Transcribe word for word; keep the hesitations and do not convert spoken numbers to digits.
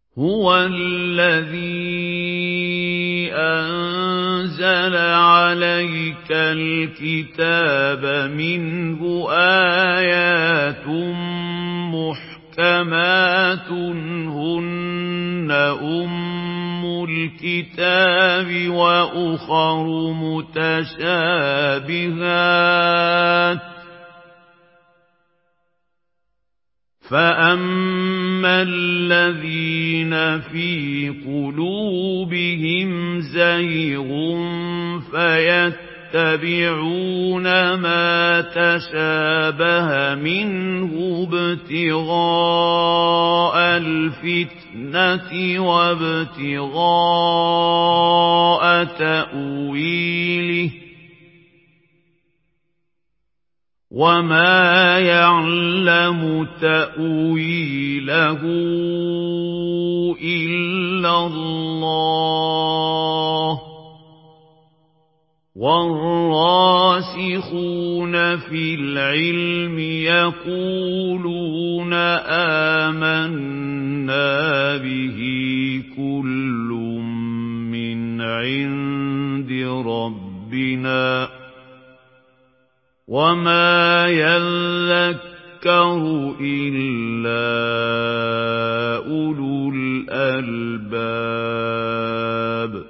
هُوَ الَّذِي أَنزَلَ عَلَيْكَ الْكِتَابَ مِنْهُ آيَاتٌ مُحْكَمَاتٌ هُنَّ أُمُّ الْكِتَابِ وَأُخَرُ مُتَشَابِهَاتٌ ۖ فَأَمَّا الَّذِينَ فِي قُلُوبِهِمْ زَيْغٌ فَيَتَّبِعُونَ مَا تَشَابَهَ مِنْهُ ابْتِغَاءَ الْفِتْنَةِ وَابْتِغَاءَ تَأْوِيلِهِ ۗ وَمَا يَعْلَمُ تَأْوِيلَهُ إِلَّا اللَّهُ ۗ وَالرَّاسِخُونَ فِي الْعِلْمِ يَقُولُونَ آمَنَّا بِهِ كُلٌّ مِّنْ عِندِ رَبِّنَا ۗ وَمَا يَذَّكَّرُ إِلَّا أُولُو الْأَلْبَابِ